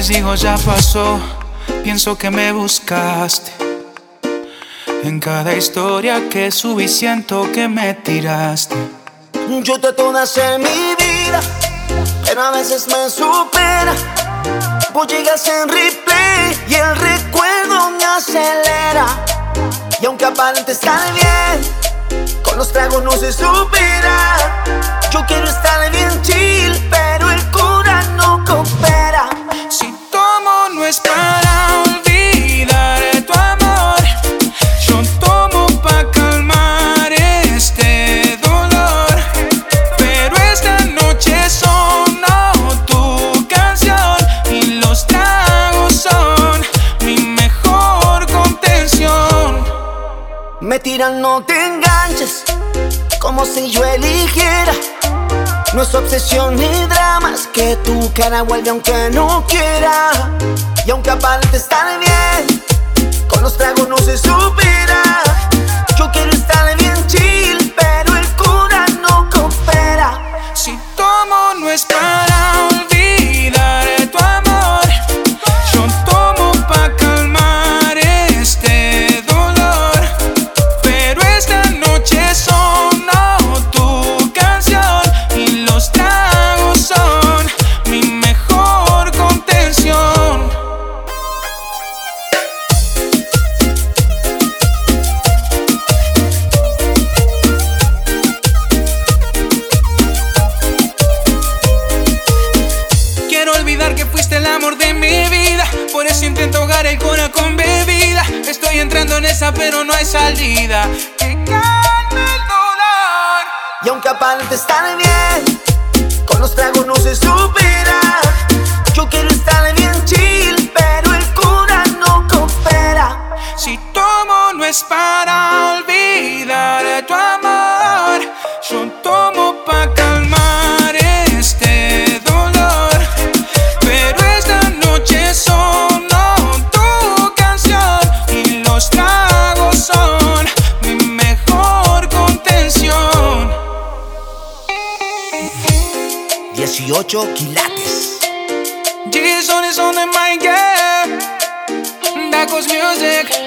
les digo ya pasó, pienso que me buscaste. En cada historia que subí siento que me tiraste. Yo trato de hacer mi vida, pero a veces me supera. Vos llegas en replay y el recuerdo me acelera. Y aunque aparente estar bien, con los tragos no se supera. Yo quiero estar bien chill, pero el cura no coopera. Si tomo no es para olvidar tu amor, yo tomo pa' calmar este dolor. Pero esta noche sonó tu canción y los tragos son mi mejor contención. Me tiran, no te enganches, como si yo eligiera. No es obsesión ni dramas, que tu cara vuelve aunque no quiera. Y aunque aparente estar bien, con los tragos no se supera. Yo quiero estar bien chill, pero el cura no coopera. Si tomo no es para olvidar tu amor, yo tomo pa' calmar este dolor. Pero esta noche sonó tu canción y los tragos son mi mejor contención. Quiero olvidar que fuiste el amor de mi vida, por eso intento ahogar el cora con bebida. Estoy entrando en esa pero no hay salida que calme el dolor. Y aunque aparente estar bien, con los tragos no se supera. Yo quiero estar bien chill, pero el cura no coopera. Si tomo no es para olvidar tu amor, yo tomo pa' calmar este dolor. Pero esta noche sonó tu canción y los tragos son mi mejor contención. 18 quilates. Jason is on the mic, yeah. Dacos Music.